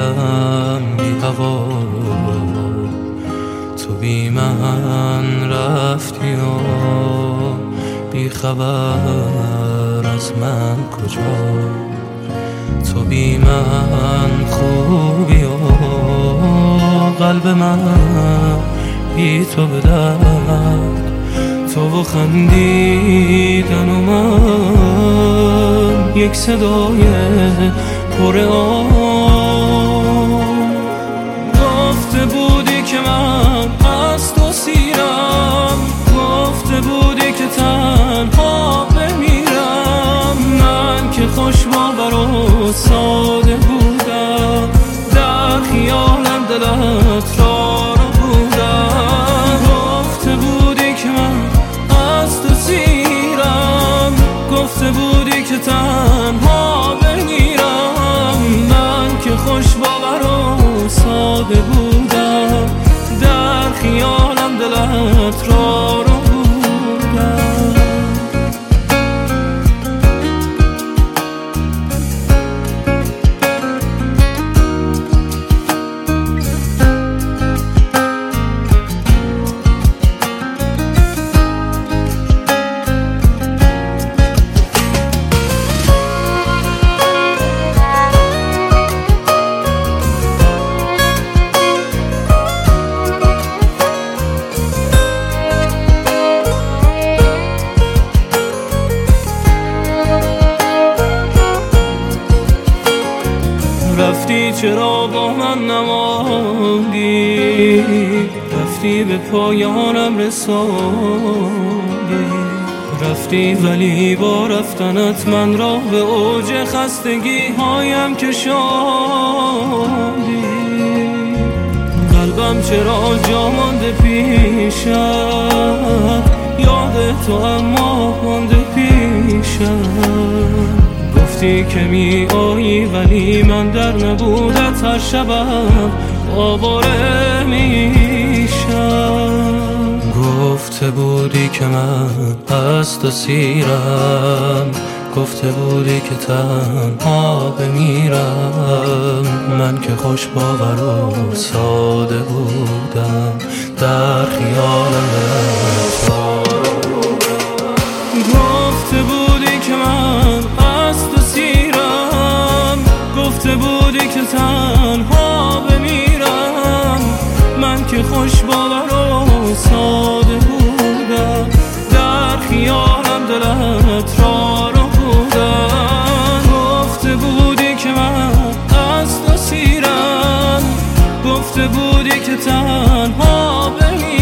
بودم بی هوا، تو بی من رفتی و بی خبر از من کجا. تو بی من خوبی و قلب من بی تو به درد، تو و خندیدن و من یک صدای پر آم. گفته بودی که من از تو سیرم، گفته بودی که تنها بمیرم. من که خوش باور و ساده بودم، در خیالم دلت را بودم. گفته بودی که من از تو سیرم، گفته بودی که تنها بمیرم. من که خوش باور و ساده بودم، در خیالم دلت را بودم. رفتی چرا با من نماندی، رفتی به پایانم رساندی. رفتی ولی با رفتنت من را به اوج خستگی هایم کشاندی. قلبم چرا جا مانده پیشت، یاد تو اما مانده پیشت. گفتی که می آیی ولی من در نبودت هر شبم آواره میشم. گفته بودی که من از تو سیرم، گفته بودی که تنها بمیرم. من که خوش باور و ساده بودم، در خیالم گفته بودی که من از تو سیرم، گفته بودی که تنها بمیرم. من که خوش باور و ساده بودم، در خیالم دلت را بودم. گفته بودی که من از تو سیرم، گفته بودی که تنها بمیرم.